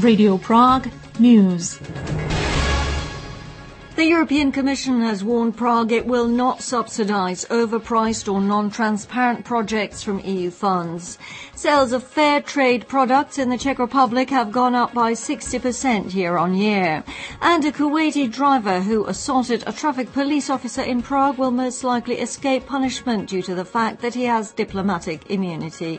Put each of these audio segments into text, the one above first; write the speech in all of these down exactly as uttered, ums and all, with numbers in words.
Radio Prague News. The European Commission has warned Prague it will not subsidise overpriced or non-transparent projects from E U funds. Sales of fair trade products in the Czech Republic have gone up by sixty percent year on year. And a Kuwaiti driver who assaulted a traffic police officer in Prague will most likely escape punishment due to the fact that he has diplomatic immunity.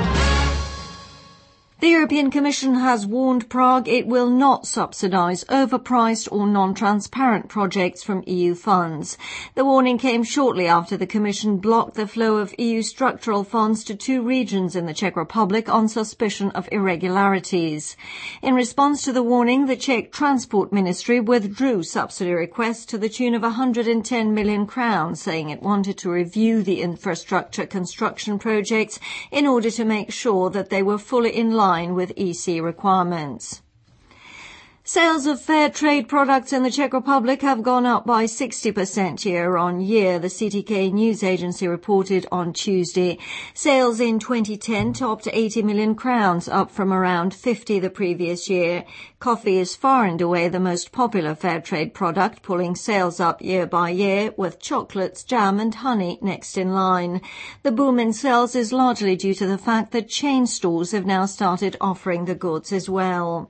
The European Commission has warned Prague it will not subsidise overpriced or non-transparent projects from E U funds. The warning came shortly after the Commission blocked the flow of E U structural funds to two regions in the Czech Republic on suspicion of irregularities. In response to the warning, the Czech Transport Ministry withdrew subsidy requests to the tune of one hundred ten million crowns, saying it wanted to review the infrastructure construction projects in order to make sure that they were fully in line with E C requirements. Sales of fair trade products in the Czech Republic have gone up by sixty percent year on year, the C T K news agency reported on Tuesday. Sales in twenty ten topped eighty million crowns, up from around fifty the previous year. Coffee is far and away the most popular fair trade product, pulling sales up year by year, with chocolates, jam and honey next in line. The boom in sales is largely due to the fact that chain stores have now started offering the goods as well.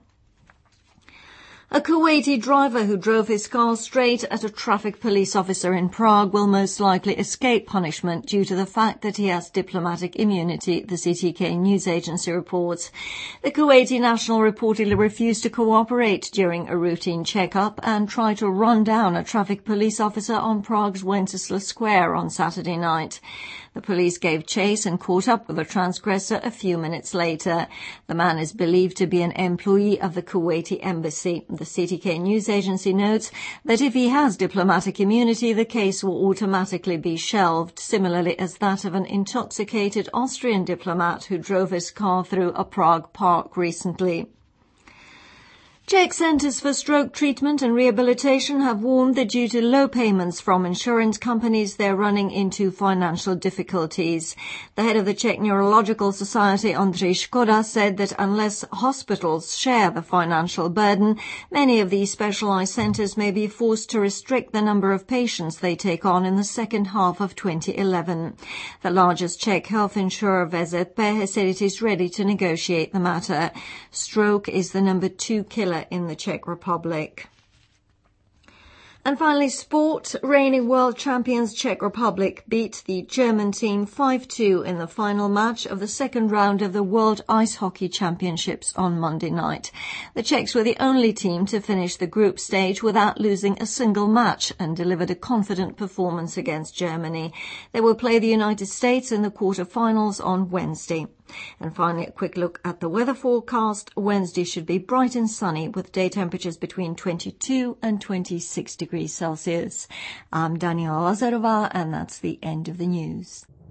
A Kuwaiti driver who drove his car straight at a traffic police officer in Prague will most likely escape punishment due to the fact that he has diplomatic immunity, the C T K news agency reports. The Kuwaiti national reportedly refused to cooperate during a routine checkup and tried to run down a traffic police officer on Prague's Wenceslas Square on Saturday night. The police gave chase and caught up with the transgressor a few minutes later. The man is believed to be an employee of the Kuwaiti embassy. The C T K news agency notes that if he has diplomatic immunity, the case will automatically be shelved, similarly as that of an intoxicated Austrian diplomat who drove his car through a Prague park recently. Czech Centres for Stroke Treatment and Rehabilitation have warned that due to low payments from insurance companies, they're running into financial difficulties. The head of the Czech Neurological Society, Ondřej Škoda, said that unless hospitals share the financial burden, many of these specialised centres may be forced to restrict the number of patients they take on in the second half of twenty eleven. The largest Czech health insurer, V Z P, has said it is ready to negotiate the matter. Stroke is the number two killer in the Czech Republic. And finally, sport. Reigning world champions Czech Republic beat the German team five two in the final match of the second round of the World Ice Hockey Championships on Monday night. The Czechs were the only team to finish the group stage without losing a single match and delivered a confident performance against Germany. They will play the United States in the quarter-finals on Wednesday. And finally, a quick look at the weather forecast. Wednesday should be bright and sunny with day temperatures between twenty-two and twenty-six degrees Celsius. I'm Daniela Lazarova, and that's the end of the news.